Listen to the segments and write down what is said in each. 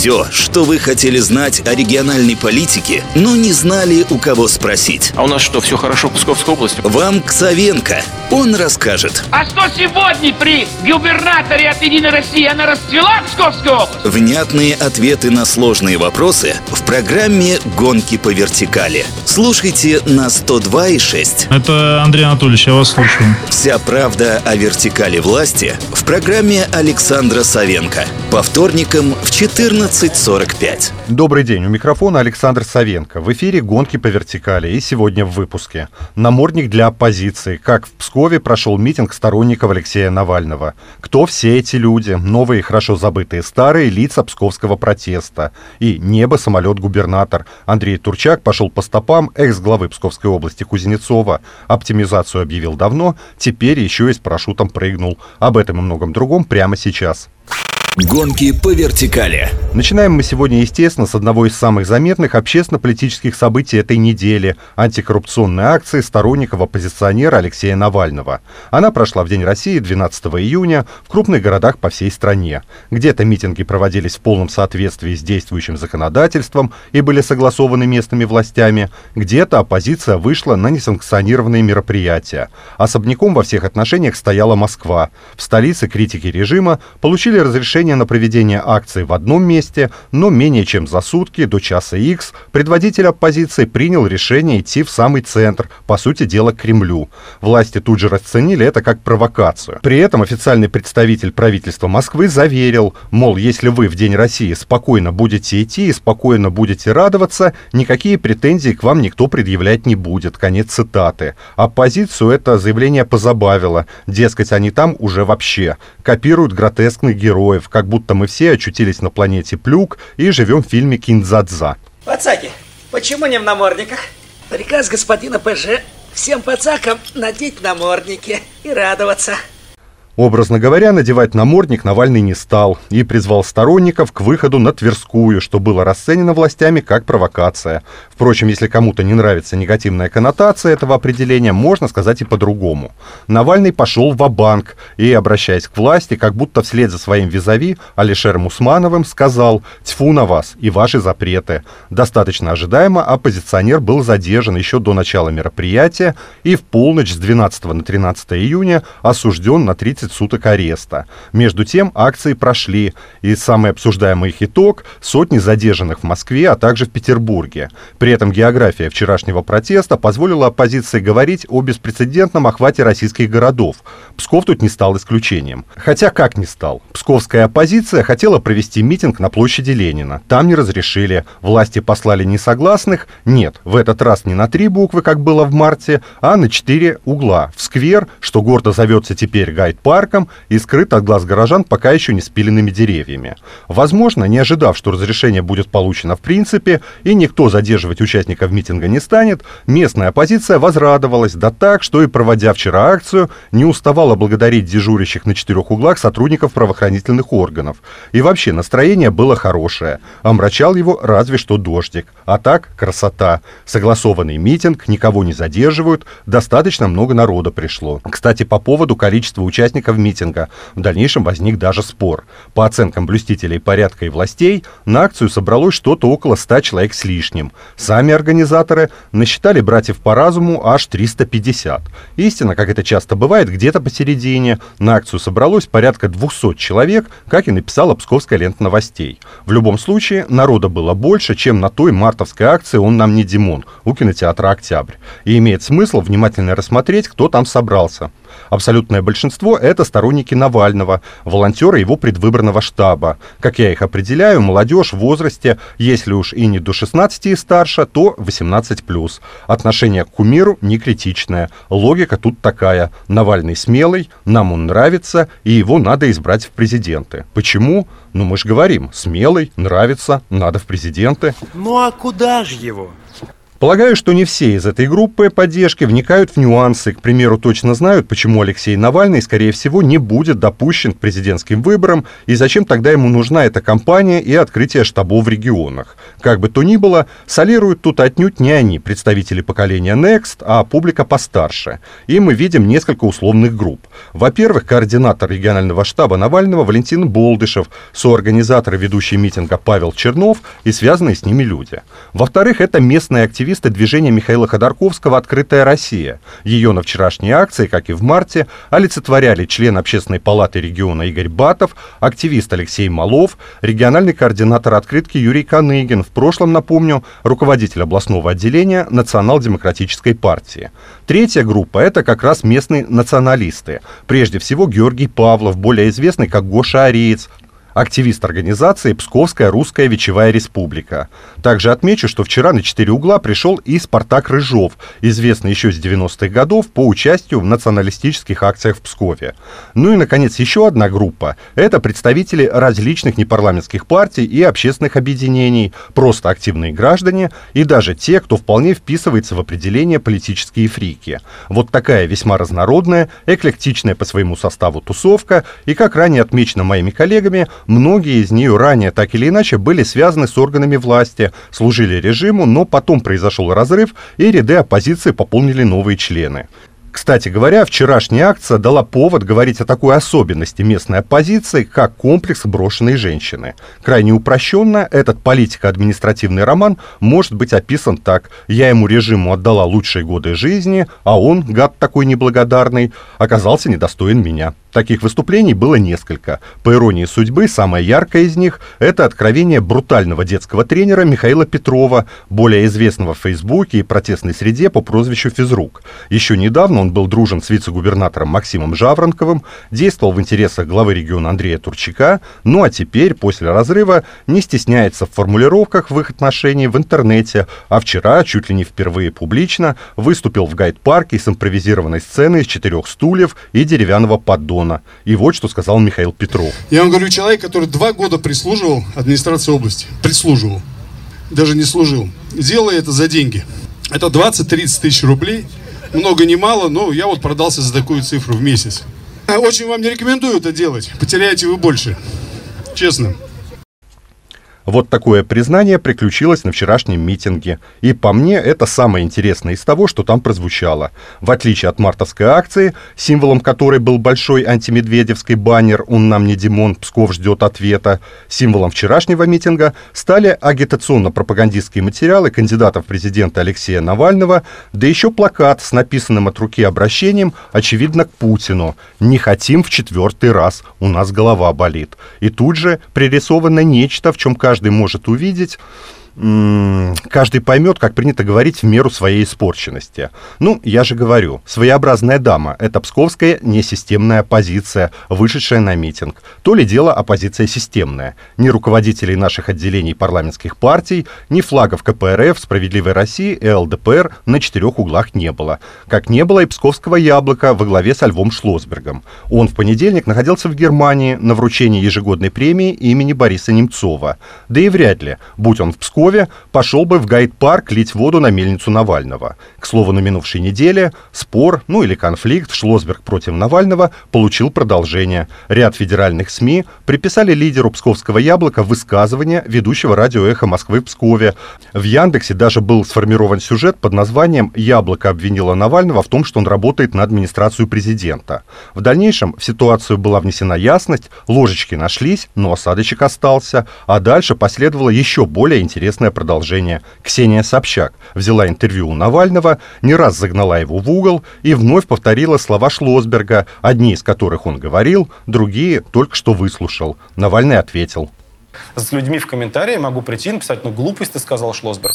Все, что вы хотели знать о региональной политике, но не знали, у кого спросить. А у нас что, все хорошо в Псковской области? Вам Ксавенко. Он расскажет. А что сегодня при губернаторе от «Единой России» она расцвела Псковская область? Внятные ответы на сложные вопросы в программе «Гонки по вертикали». Слушайте на 102,6. Это Андрей Анатольевич, я вас слушаю. Вся правда о вертикали власти в программе Александра Савенко. По вторникам в 14:45. Добрый день, у микрофона Александр Савенко. В эфире «Гонки по вертикали» и сегодня в выпуске. Намордник для оппозиции. Как в Пскове прошел митинг сторонников Алексея Навального. Кто все эти люди? Новые, хорошо забытые старые лица псковского протеста. И небо, самолет, губернатор. Андрей Турчак пошел по стопам экс-главы Псковской области Кузнецова. Оптимизацию объявил давно, теперь еще и с парашютом прыгнул. Об этом и многом другом прямо сейчас. Гонки по вертикали. Начинаем мы сегодня, естественно, с одного из самых заметных общественно-политических событий этой недели – антикоррупционной акции сторонников оппозиционера Алексея Навального. Она прошла в День России 12 июня в крупных городах по всей стране. Где-то митинги проводились в полном соответствии с действующим законодательством и были согласованы местными властями, где-то оппозиция вышла на несанкционированные мероприятия. Особняком во всех отношениях стояла Москва. В столице критики режима получили разрешение на проведение акции в одном месте, но менее чем за сутки, до часа Х, предводитель оппозиции принял решение идти в самый центр, по сути дела, к Кремлю. Власти тут же расценили это как провокацию. При этом официальный представитель правительства Москвы заверил, мол, если вы в День России спокойно будете идти и спокойно будете радоваться, никакие претензии к вам никто предъявлять не будет. Конец цитаты. Оппозицию это заявление позабавило. Дескать, они там уже вообще копируют гротескных героев, как будто мы все очутились на планете Плюк и живем в фильме «Киндзадза». Пацаки, почему не в намордниках? Приказ господина ПЖ всем пацакам надеть намордники и радоваться. Образно говоря, надевать намордник Навальный не стал и призвал сторонников к выходу на Тверскую, что было расценено властями как провокация. Впрочем, если кому-то не нравится негативная коннотация этого определения, можно сказать и по-другому. Навальный пошел ва-банк и, обращаясь к власти, как будто вслед за своим визави Алишером Усмановым сказал «Тьфу на вас и ваши запреты». Достаточно ожидаемо оппозиционер был задержан еще до начала мероприятия и в полночь с 12 на 13 июня осужден на 30 суток ареста. Между тем, акции прошли, и самый обсуждаемый их итог – сотни задержанных в Москве, а также в Петербурге. При этом география вчерашнего протеста позволила оппозиции говорить о беспрецедентном охвате российских городов. Псков тут не стал исключением. Хотя как не стал? Псковская оппозиция хотела провести митинг на площади Ленина. Там не разрешили. Власти послали несогласных. Нет, в этот раз не на 3 буквы, как было в марте, а на 4 угла. В сквер, что гордо зовется теперь Гайд-парком, и скрыт от глаз горожан пока еще не спиленными деревьями. Возможно, не ожидав, что разрешение будет получено в принципе, и никто задерживать участников митинга не станет, местная оппозиция возрадовалась, да так, что и проводя вчера акцию, не уставала благодарить дежурящих на 4 углах сотрудников правоохранительных органов. И вообще настроение было хорошее. Омрачал его разве что дождик. А так, красота. Согласованный митинг, никого не задерживают, достаточно много народа пришло. Кстати, по поводу количества участников митинга. В дальнейшем возник даже спор. По оценкам блюстителей порядка и властей, на акцию собралось что-то около 100 человек с лишним. Сами организаторы насчитали братьев по разуму аж 350. Истина, как это часто бывает, где-то посередине. На акцию собралось порядка 200 человек, как и написала Псковская лента новостей. В любом случае, народа было больше, чем на той мартовской акции «Он нам не Димон» у кинотеатра «Октябрь». И имеет смысл внимательно рассмотреть, кто там собрался. Абсолютное большинство – это сторонники Навального, волонтеры его предвыборного штаба. Как я их определяю, молодежь в возрасте, если уж и не до 16 и старше, то 18+. Отношение к кумиру не критичное. Логика тут такая. Навальный смелый, нам он нравится, и его надо избрать в президенты. Почему? Ну мы же говорим, смелый, нравится, надо в президенты. Ну а куда же его? Полагаю, что не все из этой группы поддержки вникают в нюансы. К примеру, точно знают, почему Алексей Навальный, скорее всего, не будет допущен к президентским выборам, и зачем тогда ему нужна эта кампания и открытие штабов в регионах. Как бы то ни было, солируют тут отнюдь не они, представители поколения Next, а публика постарше. И мы видим несколько условных групп. Во-первых, координатор регионального штаба Навального Валентин Болдышев, соорганизатор и ведущий митинга Павел Чернов и связанные с ними люди. Во-вторых, это местные активисты движения Михаила Ходорковского «Открытая Россия». Ее на вчерашней акции, как и в марте, олицетворяли член Общественной палаты региона Игорь Батов, активист Алексей Малов, региональный координатор «Открытки» Юрий Каныгин, в прошлом, напомню, руководитель областного отделения Национал-демократической партии. Третья группа – это как раз местные националисты. Прежде всего Георгий Павлов, более известный как Гоша Ариец, активист организации «Псковская русская вечевая республика». Также отмечу, что вчера на 4 угла пришел и Спартак Рыжов, известный еще с 90-х годов по участию в националистических акциях в Пскове. Ну и, наконец, еще одна группа – это представители различных непарламентских партий и общественных объединений, просто активные граждане и даже те, кто вполне вписывается в определение политические фрики. Вот такая весьма разнородная, эклектичная по своему составу тусовка, и, как ранее отмечено моими коллегами, многие из нее ранее так или иначе были связаны с органами власти, служили режиму, но потом произошел разрыв, и ряды оппозиции пополнили новые члены. Кстати говоря, вчерашняя акция дала повод говорить о такой особенности местной оппозиции, как комплекс брошенной женщины. Крайне упрощенно, этот политико-административный роман может быть описан так: «Я ему режиму отдала лучшие годы жизни, а он, гад такой неблагодарный, оказался недостоин меня». Таких выступлений было несколько. По иронии судьбы, самое яркое из них – это откровение брутального детского тренера Михаила Петрова, более известного в Фейсбуке и протестной среде по прозвищу Физрук. Еще недавно он был дружен с вице-губернатором Максимом Жаворонковым, действовал в интересах главы региона Андрея Турчака, ну а теперь, после разрыва, не стесняется в формулировках в их отношении в интернете, а вчера, чуть ли не впервые публично, выступил в гайд-парке с импровизированной сценой из 4 стульев и деревянного поддона. И вот что сказал Михаил Петров. Я вам говорю, человек, который 2 года прислуживал администрации области. Прислуживал. Даже не служил. Делая это за деньги. Это 20-30 тысяч рублей. Много не мало, но я вот продался за такую цифру в месяц. Очень вам не рекомендую это делать. Потеряете вы больше. Честно. Вот такое признание приключилось на вчерашнем митинге. И по мне, это самое интересное из того, что там прозвучало. В отличие от мартовской акции, символом которой был большой антимедведевский баннер «Он нам не Димон, Псков ждет ответа», символом вчерашнего митинга стали агитационно-пропагандистские материалы кандидата в президенты Алексея Навального, да еще плакат с написанным от руки обращением, очевидно, к Путину: «Не хотим в 4-й раз, у нас голова болит». И тут же пририсовано нечто, в чем каждый может увидеть, каждый поймет, как принято говорить, в меру своей испорченности. Ну, я же говорю, своеобразная дама – это псковская несистемная оппозиция, вышедшая на митинг. То ли дело оппозиция системная. Ни руководителей наших отделений парламентских партий, ни флагов КПРФ, Справедливой России и ЛДПР на 4 углах не было. Как не было и псковского яблока во главе со Львом Шлосбергом. Он в понедельник находился в Германии на вручении ежегодной премии имени Бориса Немцова. Да и вряд ли, будь он в Пскове, пошел бы в гайд-парк лить воду на мельницу Навального. К слову, на минувшей неделе спор, ну или конфликт Шлосберг против Навального получил продолжение. Ряд федеральных СМИ приписали лидеру псковского яблока высказывание ведущего радио «Эхо Москвы» в Пскове. В Яндексе даже был сформирован сюжет под названием «Яблоко обвинило Навального в том, что он работает на администрацию президента». В дальнейшем в ситуацию была внесена ясность, ложечки нашлись, но осадочек остался, а дальше последовало еще более интересное продолжение. Ксения Собчак взяла интервью у Навального, не раз загнала его в угол и вновь повторила слова Шлосберга, одни из которых он говорил, другие только что выслушал. Навальный ответил: с людьми в комментарии могу прийти и написать: глупость ты сказал, Шлосберг.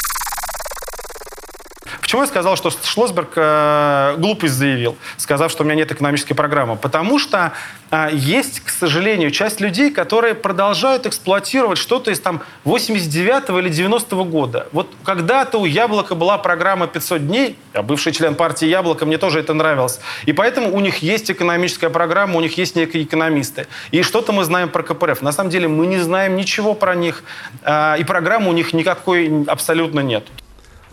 Почему я сказал, что Шлосберг глупость заявил, сказав, что у меня нет экономической программы? Потому что есть, к сожалению, часть людей, которые продолжают эксплуатировать что-то из 89-го или 90-го года. Вот когда-то у Яблока была программа 500 дней, я бывший член партии Яблоко, мне тоже это нравилось. И поэтому у них есть экономическая программа, у них есть некие экономисты. И что-то мы знаем про КПРФ. На самом деле мы не знаем ничего про них, и программы у них никакой абсолютно нет.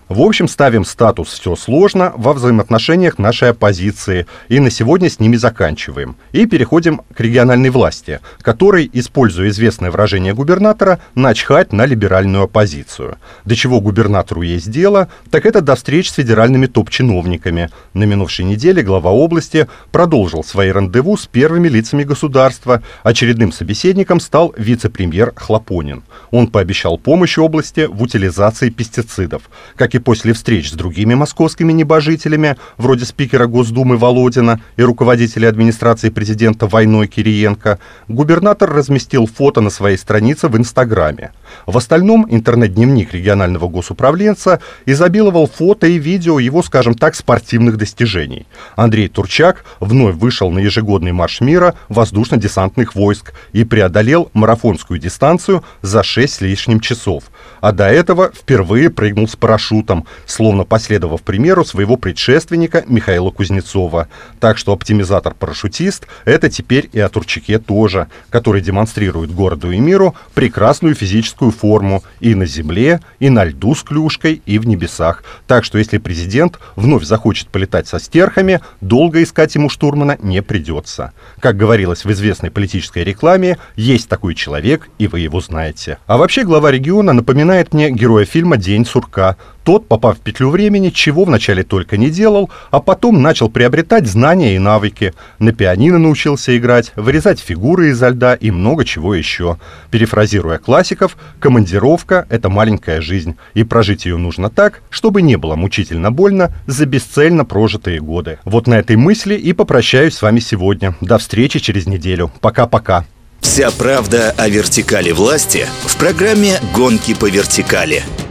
В общем, ставим статус «все сложно» во взаимоотношениях нашей оппозиции, и на сегодня с ними заканчиваем. И переходим к региональной власти, которой, используя известное выражение губернатора, начхать на либеральную оппозицию. До чего губернатору есть дело, так это до встреч с федеральными топ-чиновниками. На минувшей неделе глава области продолжил свои рандеву с первыми лицами государства. Очередным собеседником стал вице-премьер Хлопонин. Он пообещал помощь области в утилизации пестицидов. Как и после встреч с другими московскими небожителями, вроде спикера Госдумы Володина и руководителя администрации президента Войной Кириенко, губернатор разместил фото на своей странице в Инстаграме. В остальном интернет-дневник регионального госуправленца изобиловал фото и видео его, скажем так, спортивных достижений. Андрей Турчак вновь вышел на ежегодный марш мира воздушно-десантных войск и преодолел марафонскую дистанцию за 6 с лишним часов. А до этого впервые прыгнул с парашютом, словно последовав примеру своего предшественника Михаила Кузнецова. Так что оптимизатор-парашютист – это теперь и о Турчаке тоже, который демонстрирует городу и миру прекрасную физическую форму и на земле, и на льду с клюшкой, и в небесах. Так что если президент вновь захочет полетать со стерхами, долго искать ему штурмана не придется. Как говорилось в известной политической рекламе, есть такой человек, и вы его знаете. А вообще глава региона напоминает мне героя фильма «День сурка». Тот, попав в петлю времени, чего вначале только не делал, а потом начал приобретать знания и навыки. На пианино научился играть, вырезать фигуры изо льда и много чего еще. Перефразируя классиков, командировка – это маленькая жизнь, и прожить ее нужно так, чтобы не было мучительно больно за бесцельно прожитые годы. Вот на этой мысли и попрощаюсь с вами сегодня. До встречи через неделю. Пока-пока. Вся правда о вертикали власти в программе «Гонки по вертикали».